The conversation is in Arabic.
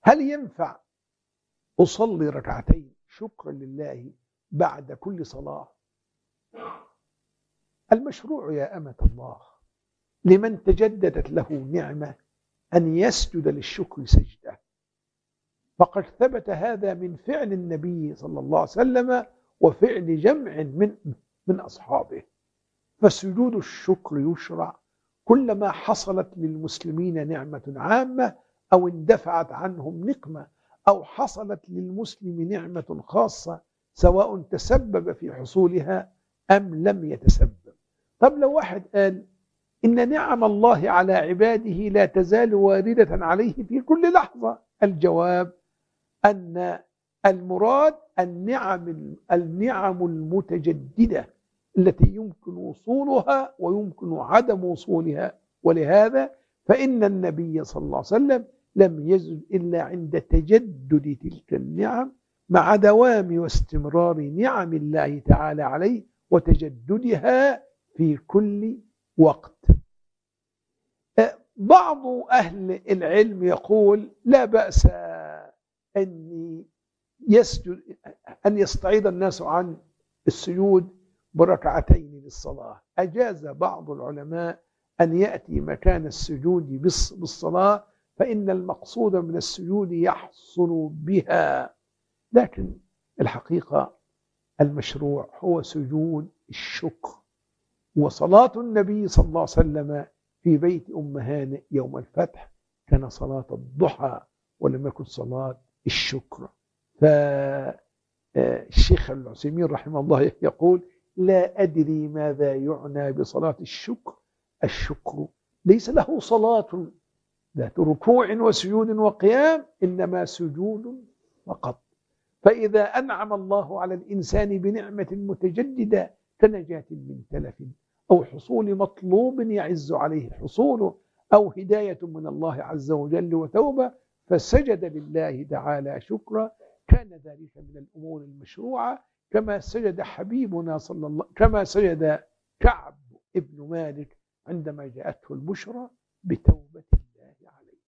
هل ينفع أصلي ركعتين شكرا لله بعد كل صلاة؟ المشروع يا أمة الله لمن تجددت له نعمة أن يسجد للشكر سجدة، فقد ثبت هذا من فعل النبي صلى الله عليه وسلم وفعل جمع من أصحابه. فسجود الشكر يشرع كلما حصلت للمسلمين نعمة عامة أو اندفعت عنهم نقمة أو حصلت للمسلم نعمة خاصة سواء تسبب في حصولها أم لم يتسبب. طب لو واحد قال إن نعم الله على عباده لا تزال واردة عليه في كل لحظة، الجواب أن المراد النعم المتجددة التي يمكن وصولها ويمكن عدم وصولها. ولهذا فإن النبي صلى الله عليه وسلم لم يزل إلا عند تجدد تلك النعم مع دوام واستمرار نعم الله تعالى عليه وتجددها في كل وقت. بعض أهل العلم يقول لا بأس أن يستعيد الناس عن السجود بركعتين للصلاة. أجاز بعض العلماء أن يأتي مكان السجود بالصلاة، فإن المقصود من السجود يحصل بها، لكن الحقيقة المشروع هو سجود الشكر. وصلاة النبي صلى الله عليه وسلم في بيت أم هانئ يوم الفتح كان صلاة الضحى ولم يكن صلاة الشكر. فالشيخ العثيمين رحمه الله يقول لا أدري ماذا يعنى بصلاة الشكر. الشكر ليس له صلاة ذات ركوع وسجود وقيام، إنما سجود فقط. فإذا أنعم الله على الإنسان بنعمة متجددة كنجاة من تلف أو حصول مطلوب يعز عليه حصوله أو هداية من الله عز وجل وتوبة فسجد لله تعالى شكرا، كان ذلك من الأمور المشروعة كما سجد حبيبنا صلى الله كما سجد كعب ابن مالك عندما جاءته البشرى بتوبة